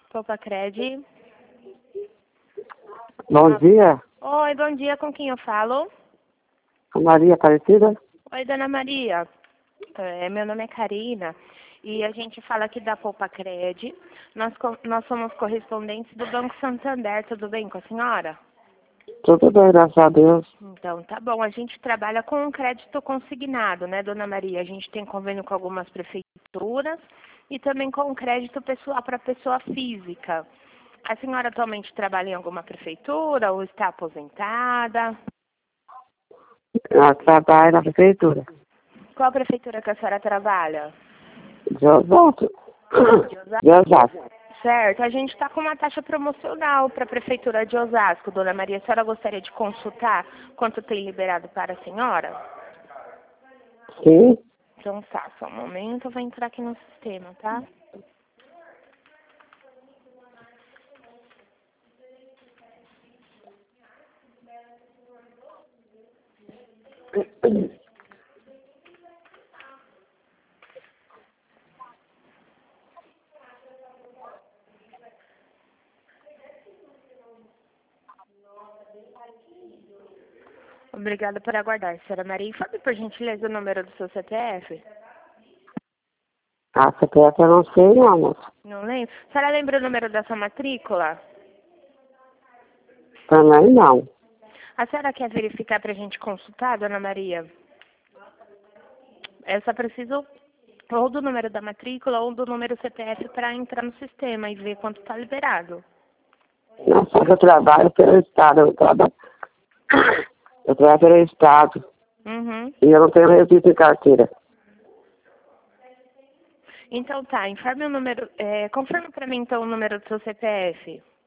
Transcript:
Popacred. Bom dia, Oi, bom dia, com quem eu falo? a Maria Aparecida. Oi, dona Maria. Meu nome é Karina e a gente fala aqui da Popacred. Nós somos correspondentes do Banco Santander, tudo bem com a senhora? Tudo bem, graças a Deus. Então, tá bom. A gente trabalha com um crédito consignado, né, dona Maria? A gente tem convênio com algumas prefeituras e também com crédito pessoal para pessoa física. A senhora atualmente trabalha em alguma prefeitura ou está aposentada? Ela trabalha na prefeitura Qual prefeitura que a senhora trabalha? de Osasco. De Osasco. Certo, a gente está com uma taxa promocional para a Prefeitura de Osasco, dona Maria. A senhora gostaria de consultar quanto tem liberado para a senhora? Sim, Então tá, só um momento, eu vou entrar aqui no sistema, tá? Obrigada por aguardar, senhora Maria. Informe, por gentileza, o número do seu CPF? a CPF eu não sei não, moça. Não lembro. A senhora lembra o número da sua matrícula? Também não. A senhora quer verificar para a gente consultar, dona Maria? Eu só preciso ou do número da matrícula ou do número CPF para entrar no sistema e ver quanto está liberado. Não, só que eu trabalho pelo Estado. Eu trabalho pelo Estado. Uhum. E eu não tenho registro em carteira. Então tá, informe o número, confirme para mim então o número do seu CPF.